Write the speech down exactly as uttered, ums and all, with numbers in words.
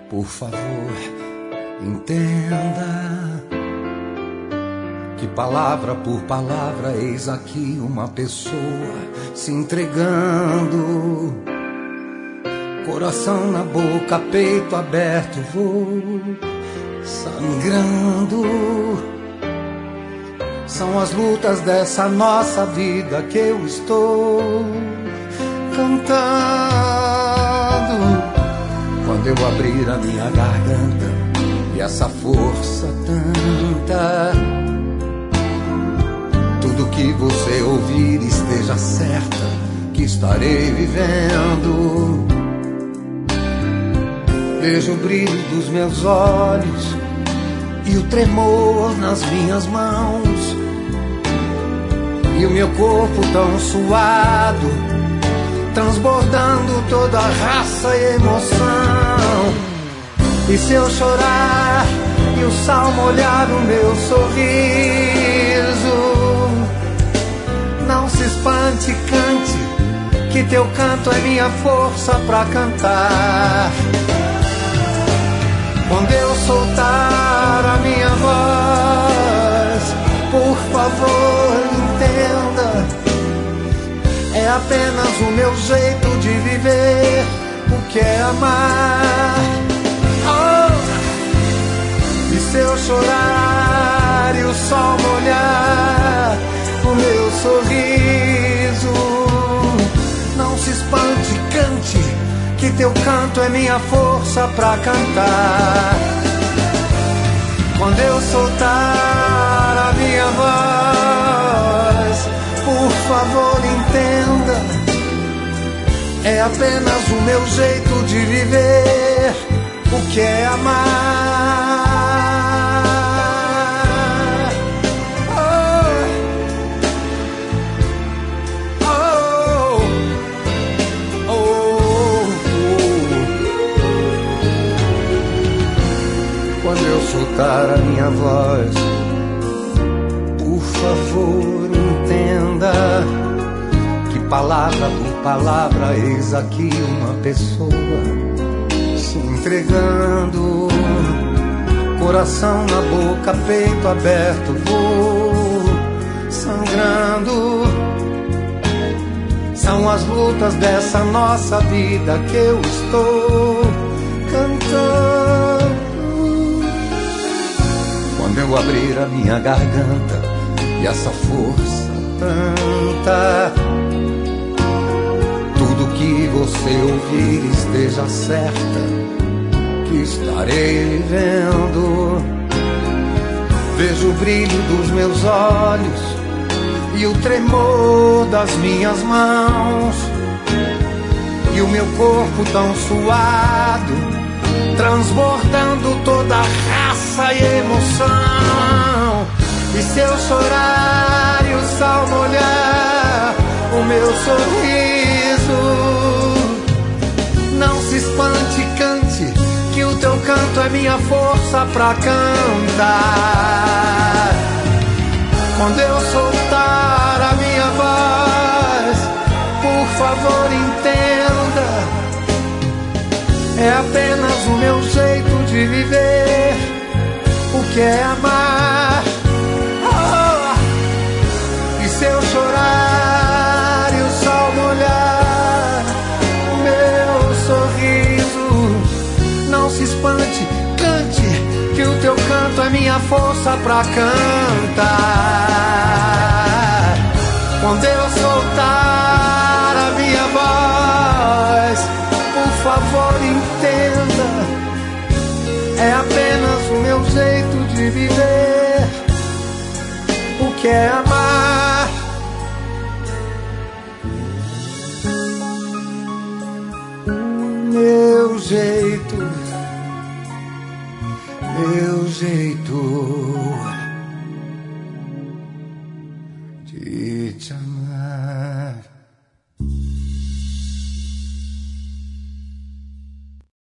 Por favor, entenda que palavra por palavra eis aqui uma pessoa se entregando, coração na boca, peito aberto, vou sangrando. São as lutas dessa nossa vida que eu estou cantando. Quando eu abrir a minha garganta e essa força tanta, tudo que você ouvir esteja certa que estarei vivendo. Vejo o brilho dos meus olhos e o tremor nas minhas mãos, e o meu corpo tão suado, transbordando toda a raça e emoção. E se eu chorar e o sal molhar o meu sorriso, não se espante, cante, que teu canto é minha força pra cantar. Quando eu soltar a minha voz, por favor, entenda, é apenas o meu jeito de viver o que é amar. Oh! E se eu chorar e o sol molhar o meu sorriso, não se espante, cante, que teu canto é minha força pra cantar. Quando eu soltar a minha voz, por favor, entenda, é apenas o meu jeito de viver o que é amar. Oh, oh, oh, oh. Quando eu soltar a minha voz, por favor, entenda que palavra por palavra eis aqui uma pessoa se entregando, coração na boca, peito aberto, vou sangrando. São as lutas dessa nossa vida que eu estou cantando. Quando eu abrir a minha garganta e essa força tanta, tudo que você ouvir esteja certa que estarei vivendo. Vejo o brilho dos meus olhos e o tremor das minhas mãos, e o meu corpo tão suado, transbordando toda a raça e emoção. E se eu chorar e o sal molhar o meu sorriso, não se espante, cante, que o teu canto é minha força pra cantar. Quando eu soltar a minha voz, por favor, entenda, é apenas o meu jeito de viver o que é amar. Se eu chorar e o sol molhar o meu sorriso, não se espante, cante, que o teu canto é minha força pra cantar. Quando eu soltar a minha voz, por favor, entenda, é apenas o meu jeito de viver o que é amar. Meu jeito, meu jeito de te amar.